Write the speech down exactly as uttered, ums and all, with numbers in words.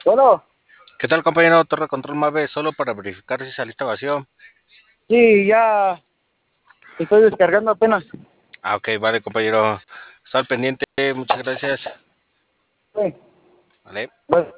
Bueno, ¿Qué tal, compañero? Torre Control Mave, solo para verificar si saliste vacío. sí, ya estoy descargando apenas. Ah, ok, vale, compañero. Está al pendiente, muchas gracias. Sí, Vale. pues,